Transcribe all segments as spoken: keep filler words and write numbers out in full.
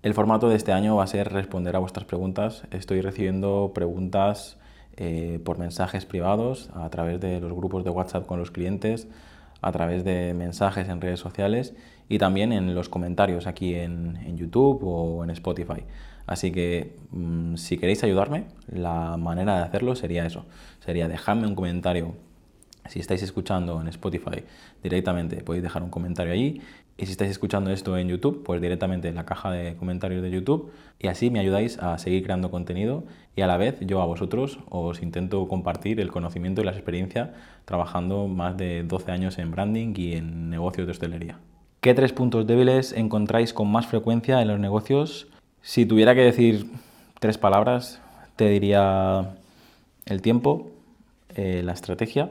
El formato de este año va a ser responder a vuestras preguntas. Estoy recibiendo preguntas eh, por mensajes privados a través de los grupos de WhatsApp con los clientes, a través de mensajes en redes sociales y también en los comentarios aquí en, en YouTube o en Spotify. Así que mmm, si queréis ayudarme, la manera de hacerlo sería eso. Sería dejarme un comentario. Si estáis escuchando en Spotify directamente, podéis dejar un comentario allí. Y si estáis escuchando esto en YouTube, pues directamente en la caja de comentarios de YouTube. Y así me ayudáis a seguir creando contenido y a la vez yo a vosotros os intento compartir el conocimiento y la experiencia trabajando más de doce años en branding y en negocios de hostelería. ¿Qué tres puntos débiles encontráis con más frecuencia en los negocios? Si tuviera que decir tres palabras, te diría el tiempo, eh, la estrategia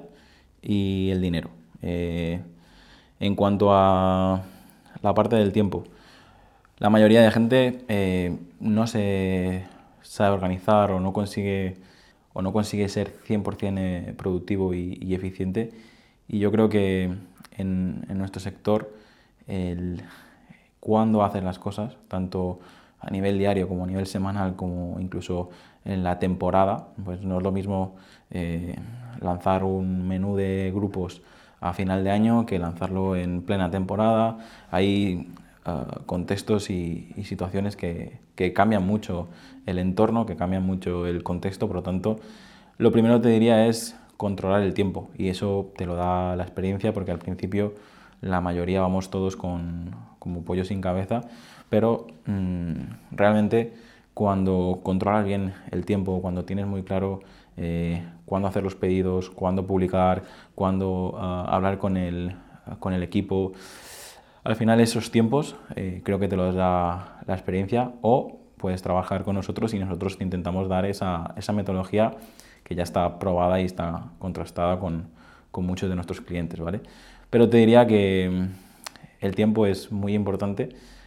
y el dinero. Eh, en cuanto a la parte del tiempo, la mayoría de gente eh, no se sabe organizar o no consigue, o no consigue ser cien por ciento productivo y, y eficiente. Y yo creo que en, en nuestro sector, el cuándo haces las cosas, tanto a nivel diario como a nivel semanal, como incluso en la temporada, pues no es lo mismo eh, lanzar un menú de grupos a final de año que lanzarlo en plena temporada. Hay uh, contextos y, y situaciones que, que cambian mucho el entorno, que cambian mucho el contexto, por lo tanto, lo primero que te diría es controlar el tiempo y eso te lo da la experiencia porque al principio la mayoría vamos todos con, como pollo sin cabeza, pero mmm, realmente cuando controlas bien el tiempo, cuando tienes muy claro eh, cuándo hacer los pedidos, cuándo publicar, cuándo uh, hablar con el, con el equipo, al final esos tiempos eh, creo que te los da la experiencia o puedes trabajar con nosotros y nosotros te intentamos dar esa, esa metodología que ya está probada y está contrastada con, con muchos de nuestros clientes, ¿vale? Pero te diría que el tiempo es muy importante,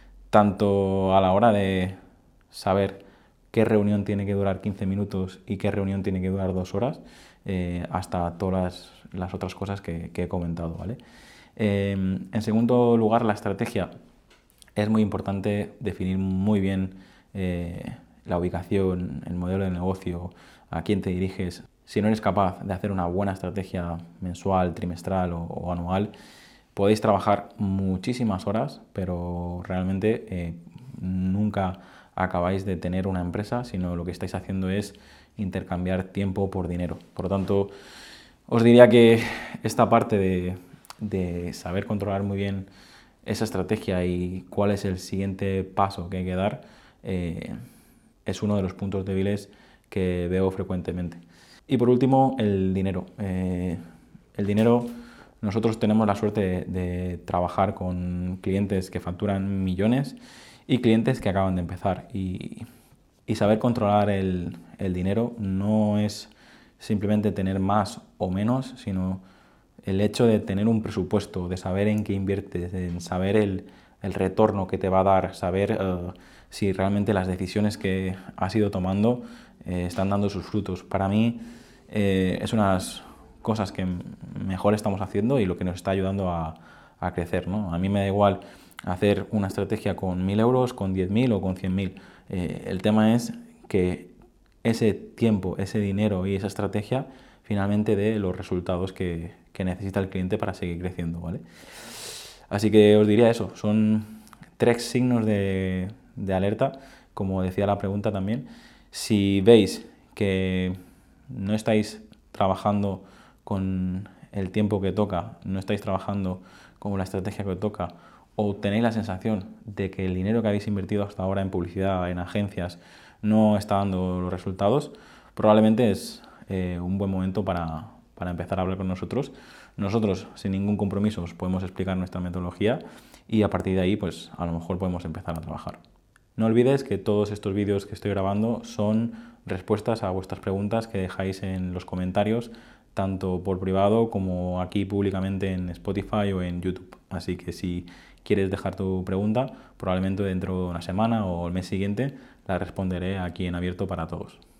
tanto a la hora de saber qué reunión tiene que durar quince minutos y qué reunión tiene que durar dos horas, eh, hasta todas las, las otras cosas que, que he comentado, ¿vale? Eh, en segundo lugar, la estrategia. Es muy importante definir muy bien eh, la ubicación, el modelo de negocio, a quién te diriges. Si no eres capaz de hacer una buena estrategia mensual, trimestral o, o anual, podéis trabajar muchísimas horas, pero realmente eh, nunca acabáis de tener una empresa, sino lo que estáis haciendo es intercambiar tiempo por dinero. Por lo tanto, os diría que esta parte de, de saber controlar muy bien esa estrategia y cuál es el siguiente paso que hay que dar eh, es uno de los puntos débiles que veo frecuentemente. Y por último, el dinero. Eh, el dinero, nosotros tenemos la suerte de, de trabajar con clientes que facturan millones y clientes que acaban de empezar. Y, y saber controlar el, el dinero no es simplemente tener más o menos, sino el hecho de tener un presupuesto, de saber en qué inviertes, en saber el, el retorno que te va a dar, saber uh, si realmente las decisiones que has ido tomando eh, están dando sus frutos. Para mí eh, es unas cosas que mejor estamos haciendo y lo que nos está ayudando a, a crecer, ¿no? A mí me da igual hacer una estrategia con mil euros, con diez mil o con cien mil. Eh, el tema es que ese tiempo, ese dinero y esa estrategia finalmente dé los resultados que, que necesita el cliente para seguir creciendo, ¿vale? Así que os diría eso, son tres signos de, de alerta, como decía la pregunta también. Si veis que no estáis trabajando con el tiempo que toca, no estáis trabajando con la estrategia que toca, o tenéis la sensación de que el dinero que habéis invertido hasta ahora en publicidad, en agencias, no está dando los resultados, probablemente es eh, un buen momento para, para empezar a hablar con nosotros. Nosotros, sin ningún compromiso, os podemos explicar nuestra metodología y a partir de ahí, pues a lo mejor podemos empezar a trabajar. No olvides que todos estos vídeos que estoy grabando son respuestas a vuestras preguntas que dejáis en los comentarios, tanto por privado como aquí públicamente en Spotify o en YouTube. Así que si quieres dejar tu pregunta, probablemente dentro de una semana o el mes siguiente la responderé aquí en abierto para todos.